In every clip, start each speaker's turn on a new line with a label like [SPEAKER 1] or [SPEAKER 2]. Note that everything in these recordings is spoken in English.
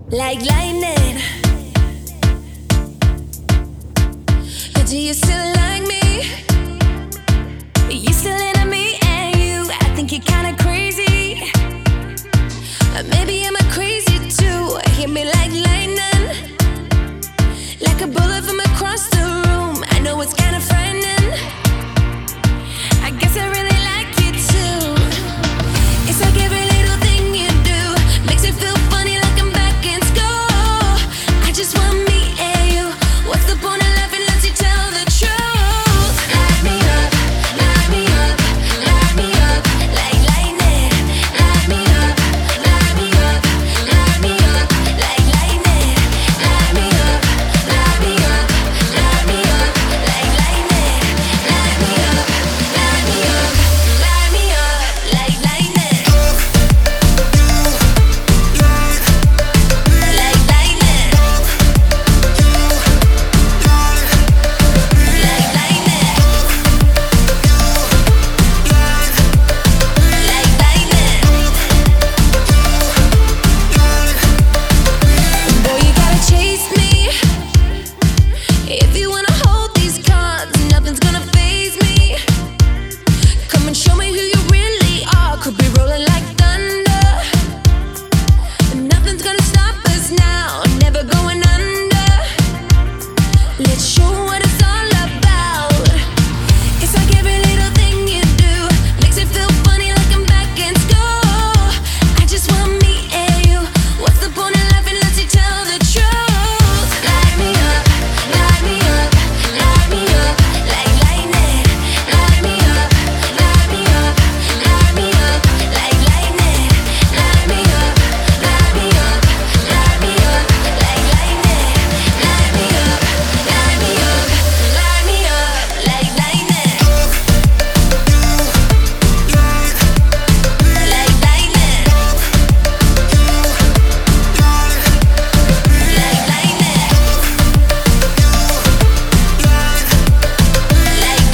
[SPEAKER 1] like lightning. But do you still like me? You still into me, and you, I think you're kinda crazy. Maybe I'm a crazy too. Hit me like lightning, like a bullet from across the room. I know it's kinda frightening. I guess I really like you too. It's like every little thing you do makes it feel funny, like I'm back in school. I just want me and you. What's the point of laughing unless you tell the truth? Light me up, light me up, light me up like lightning. Light me up, light me up, light me up like lightning. Light me up, light me up, light me up like lightning. Light me up, light me up, light me up like lightning. Like lightning. Like lightning. Like lightning. Boy, you gotta chase me. If you wanna hold these cards, nothing's gonna faze me. Come and show me who you really are. Could be rolling like thunder. Nothing's gonna stop us now. Never going under. Let's show what it's all about. It's like every little thing you do makes it feel funny, like I'm back in school. I just want me and you. What's the point of laughing unless you tell the truth? Light me up, light me up, light me up like lightning. Light me up, light me up, light me up like lightning. Light me up, light me up, light me up like lightning. Light me up, light me up, light me up like lightning. Like lightning. Like lightning. Like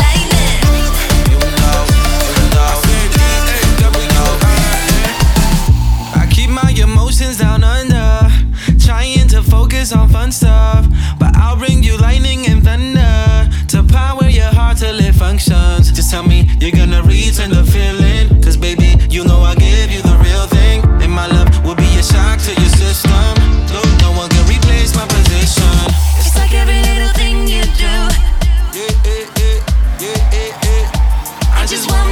[SPEAKER 1] lightning.
[SPEAKER 2] I keep my emotions down under, trying to focus on fun stuff. But I'll bring you lightning and thunder to power your heart till it functions. Just tell me you're gonna return the feeling, cause baby, you know I give you the real thing. And my love will be a shock to your system. No one can replace my position.
[SPEAKER 1] It's like every little thing you do.
[SPEAKER 2] Yeah, yeah, yeah, yeah, yeah, yeah.
[SPEAKER 1] I just want